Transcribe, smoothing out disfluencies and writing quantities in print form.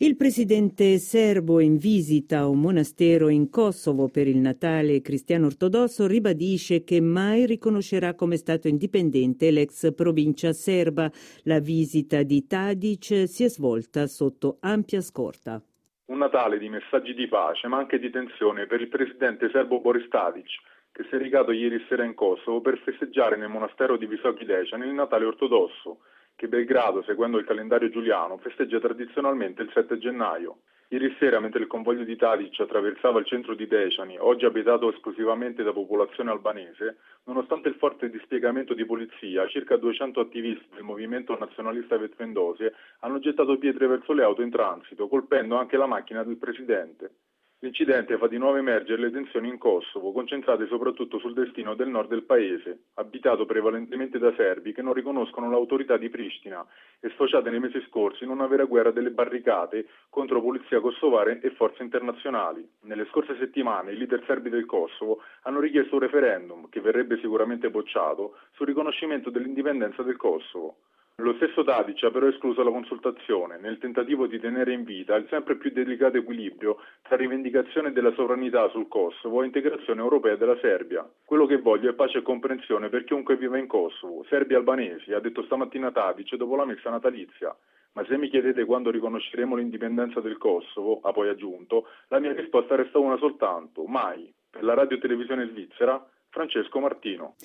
Il presidente serbo in visita a un monastero in Kosovo per il Natale cristiano ortodosso ribadisce che mai riconoscerà come stato indipendente l'ex provincia serba. La visita di Tadic si è svolta sotto ampia scorta. Un Natale di messaggi di pace, ma anche di tensione per il presidente serbo Boris Tadic, che si è recato ieri sera in Kosovo per festeggiare nel monastero di Visoki Decani il Natale ortodosso, che Belgrado, seguendo il calendario giuliano, festeggia tradizionalmente il 7 gennaio. Ieri sera, mentre il convoglio di Tadic attraversava il centro di Decani, oggi abitato esclusivamente da popolazione albanese, nonostante il forte dispiegamento di polizia, circa 200 attivisti del movimento nazionalista Vetvendosie hanno gettato pietre verso le auto in transito, colpendo anche la macchina del presidente. L'incidente fa di nuovo emergere le tensioni in Kosovo, concentrate soprattutto sul destino del nord del paese, abitato prevalentemente da serbi che non riconoscono l'autorità di Pristina e sfociate nei mesi scorsi in una vera guerra delle barricate contro polizia kosovare e forze internazionali. Nelle scorse settimane i leader serbi del Kosovo hanno richiesto un referendum, che verrebbe sicuramente bocciato, sul riconoscimento dell'indipendenza del Kosovo. Lo stesso Tadic ha però escluso la consultazione, nel tentativo di tenere in vita il sempre più delicato equilibrio tra rivendicazione della sovranità sul Kosovo e integrazione europea della Serbia. Quello che voglio è pace e comprensione per chiunque viva in Kosovo, serbi e albanesi, ha detto stamattina Tadic dopo la messa natalizia. Ma se mi chiedete quando riconosceremo l'indipendenza del Kosovo, ha poi aggiunto, la mia risposta resta una soltanto, mai. Per la radio e televisione svizzera, Francesco Martino.